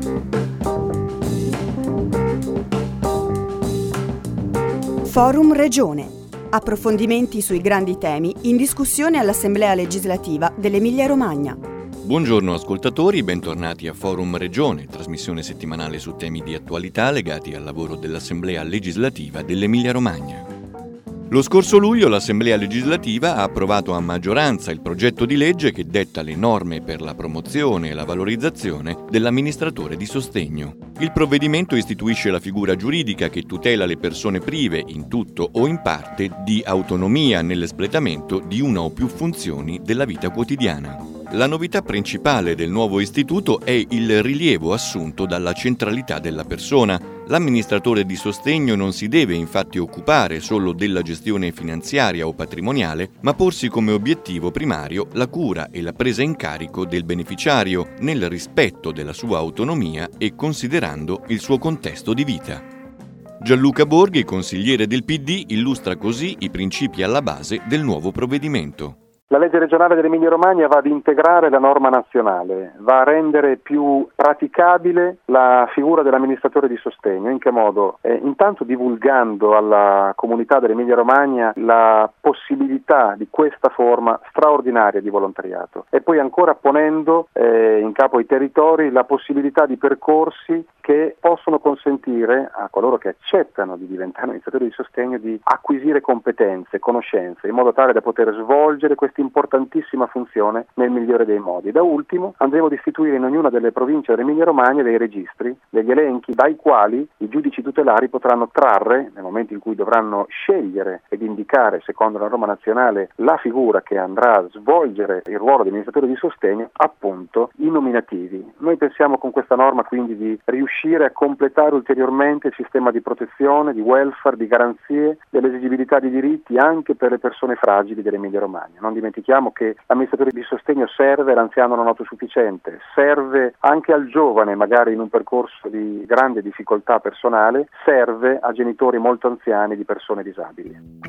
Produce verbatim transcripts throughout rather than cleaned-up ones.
Forum Regione. Approfondimenti sui grandi temi in discussione all'Assemblea legislativa dell'Emilia-Romagna. Buongiorno ascoltatori, bentornati a Forum Regione, trasmissione settimanale su temi di attualità legati al lavoro dell'Assemblea legislativa dell'Emilia-Romagna. Lo scorso luglio l'Assemblea legislativa ha approvato a maggioranza il progetto di legge che detta le norme per la promozione e la valorizzazione dell'amministratore di sostegno. Il provvedimento istituisce la figura giuridica che tutela le persone prive, in tutto o in parte, di autonomia nell'espletamento di una o più funzioni della vita quotidiana. La novità principale del nuovo istituto è il rilievo assunto dalla centralità della persona. L'amministratore di sostegno non si deve infatti occupare solo della gestione finanziaria o patrimoniale, ma porsi come obiettivo primario la cura e la presa in carico del beneficiario nel rispetto della sua autonomia e considerando il suo contesto di vita. Gianluca Borghi, consigliere del P D, illustra così i principi alla base del nuovo provvedimento. La legge regionale dell'Emilia-Romagna va ad integrare la norma nazionale, va a rendere più praticabile la figura dell'amministratore di sostegno. In che modo? Eh, intanto divulgando alla comunità dell'Emilia-Romagna la possibilità di questa forma straordinaria di volontariato e poi ancora ponendo eh, in capo ai territori la possibilità di percorsi che possono consentire a coloro che accettano di diventare amministratori di sostegno di acquisire competenze, conoscenze, in modo tale da poter svolgere questi importantissima funzione nel migliore dei modi. Da ultimo andremo ad istituire in ognuna delle province dell'Emilia-Romagna dei registri, degli elenchi dai quali i giudici tutelari potranno trarre, nel momento in cui dovranno scegliere ed indicare secondo la norma nazionale la figura che andrà a svolgere il ruolo di amministratore di sostegno, appunto i nominativi. Noi pensiamo con questa norma quindi di riuscire a completare ulteriormente il sistema di protezione, di welfare, di garanzie, dell'esigibilità di diritti anche per le persone fragili dell'Emilia-Romagna. Non dimentichiamo che l'amministratore di sostegno serve all'anziano non autosufficiente, serve anche al giovane magari in un percorso di grande difficoltà personale, serve a genitori molto anziani di persone disabili.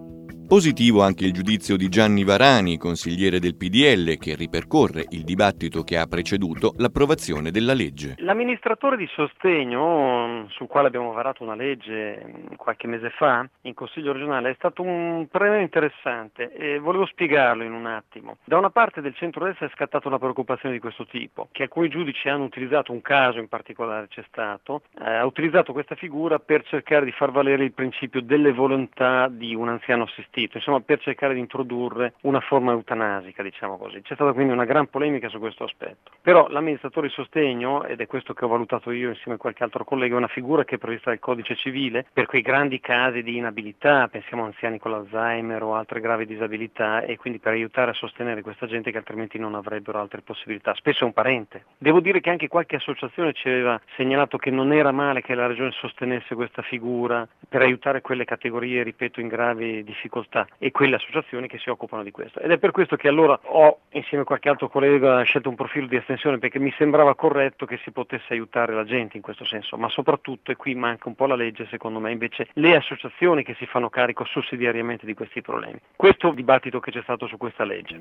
Positivo anche il giudizio di Gianni Varani, consigliere del P D L, che ripercorre il dibattito che ha preceduto l'approvazione della legge. L'amministratore di sostegno, sul quale abbiamo varato una legge qualche mese fa in Consiglio regionale, è stato un premio interessante e volevo spiegarlo in un attimo. Da una parte del centro-destra è scattata una preoccupazione di questo tipo, che alcuni giudici hanno utilizzato, un caso in particolare c'è stato, eh, ha utilizzato questa figura per cercare di far valere il principio delle volontà di un anziano assistito. Insomma, per cercare di introdurre una forma eutanasica, diciamo così. C'è stata quindi una gran polemica su questo aspetto. Però l'amministratore di sostegno, ed è questo che ho valutato io insieme a qualche altro collega, è una figura che è prevista dal codice civile per quei grandi casi di inabilità, pensiamo a anziani con l'Alzheimer o altre gravi disabilità, e quindi per aiutare a sostenere questa gente che altrimenti non avrebbero altre possibilità. Spesso è un parente. Devo dire che anche qualche associazione ci aveva segnalato che non era male che la regione sostenesse questa figura per aiutare quelle categorie, ripeto, in gravi difficoltà e quelle associazioni che si occupano di questo. Ed è per questo che allora ho, insieme a qualche altro collega, scelto un profilo di estensione, perché mi sembrava corretto che si potesse aiutare la gente in questo senso, ma soprattutto, e qui manca un po' la legge secondo me, invece le associazioni che si fanno carico sussidiariamente di questi problemi. Questo dibattito che c'è stato su questa legge.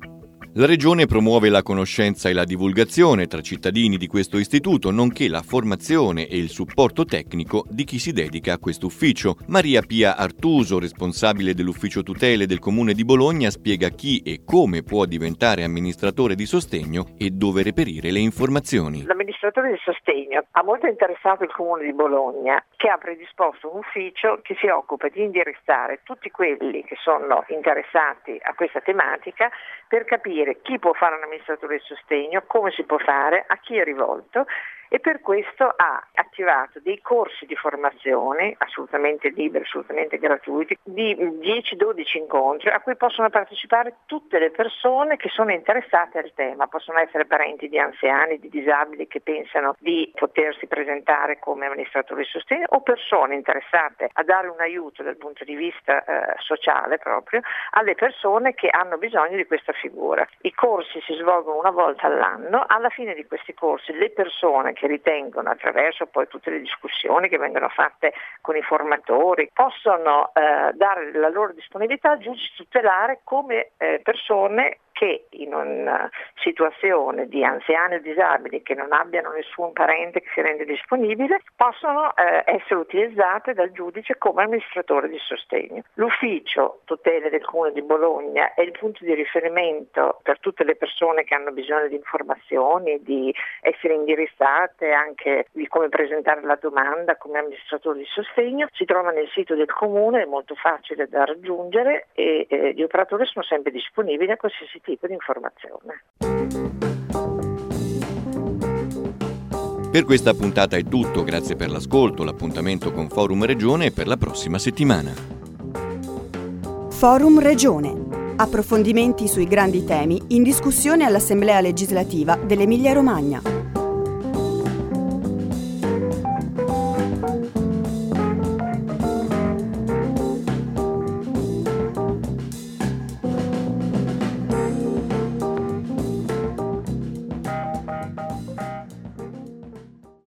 La Regione promuove la conoscenza e la divulgazione tra cittadini di questo istituto, nonché la formazione e il supporto tecnico di chi si dedica a questo ufficio. Maria Pia Artuso, responsabile dell'ufficio tutele del Comune di Bologna, spiega chi e come può diventare amministratore di sostegno e dove reperire le informazioni. L'amministratore di sostegno ha molto interessato il Comune di Bologna, che ha predisposto un ufficio che si occupa di indirizzare tutti quelli che sono interessati a questa tematica per capire chi può fare un amministratore di sostegno, come si può fare, a chi è rivolto, e per questo ha attivato dei corsi di formazione assolutamente liberi, assolutamente gratuiti, di dieci dodici incontri a cui possono partecipare tutte le persone che sono interessate al tema. Possono essere parenti di anziani, di disabili che pensano di potersi presentare come amministratori di sostegno, o persone interessate a dare un aiuto dal punto di vista eh, sociale proprio alle persone che hanno bisogno di questa figura. I corsi si svolgono una volta all'anno. Alla fine di questi corsi le persone che ritengono, attraverso poi tutte le discussioni che vengono fatte con i formatori, possono eh, dare la loro disponibilità al giudice tutelare come eh, persone che in una situazione di anziani o disabili che non abbiano nessun parente che si rende disponibile possono eh, essere utilizzate dal giudice come amministratore di sostegno. L'ufficio tutele del Comune di Bologna è il punto di riferimento per tutte le persone che hanno bisogno di informazioni, di essere indirizzate, anche di come presentare la domanda come amministratore di sostegno. Si trova nel sito del Comune, è molto facile da raggiungere e eh, gli operatori sono sempre disponibili a qualsiasi tipo di informazione. Per questa puntata è tutto, grazie per l'ascolto, l'appuntamento con Forum Regione è per la prossima settimana. Forum Regione. Approfondimenti sui grandi temi in discussione all'Assemblea legislativa dell'Emilia-Romagna.